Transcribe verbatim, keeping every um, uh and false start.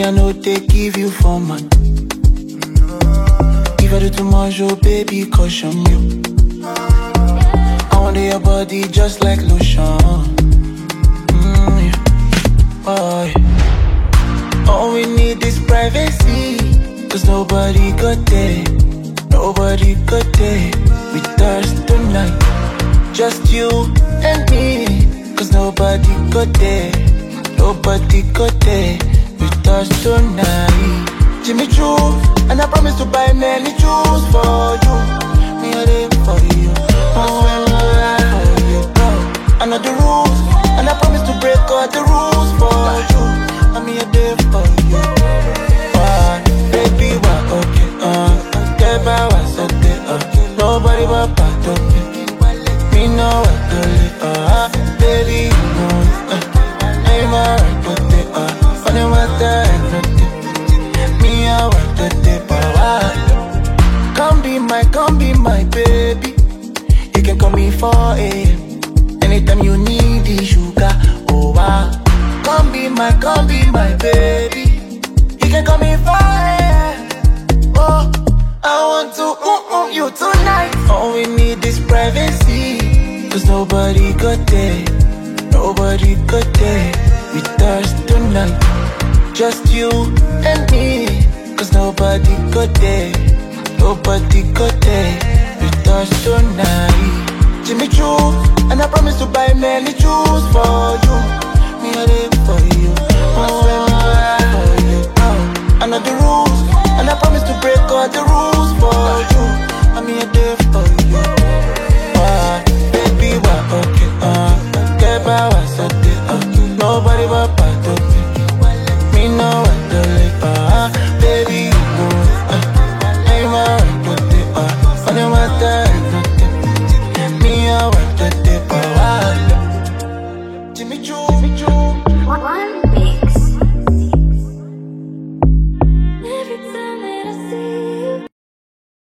Me, I know they give you for man. If I do too much, oh baby, caution you. I want your body just like lotion. Mm, yeah. Oh, yeah. All we need is privacy, cause nobody got there. Nobody got there with us tonight. Just you and me, cause nobody got there. Nobody got there with us tonight. Jimmy Choo, and I promise to buy many shoes for you. Me a day for you. Oh, for you. I know the rules, and I promise to break all the rules for you. I'm here there for you. Why, baby, why, okay, uh get by what's okay, uh nobody but part of me. Me know what to live, uh baby, you know it, uh I'm alright with it, uh funny matter and nothing. Me, I want to take power. Come be my, come be my baby. You can call me for a anytime you need the sugar, oh wow. Come be my, come be my baby. You can call me for a oh, I want to ooh, ooh, you tonight. All we need is privacy, cause nobody got there. Nobody got there with us tonight. Just you and me, cause nobody got there. Nobody got there with us tonight. Jimmy Choo, and I promise to buy many shoes for you. Me a day for you. Oh, for you. Oh, I know the rules, and I promise to break all the rules for you. I'm here there for you. Why, baby, why, okay, uh get by what's okay, uh nobody but part of me. Me know what to live, uh baby, you know it, uh I'm alright with it, uh funny matter and nothing. Me, I want to take power. Jimmy Choo, Jimmy Choo. One big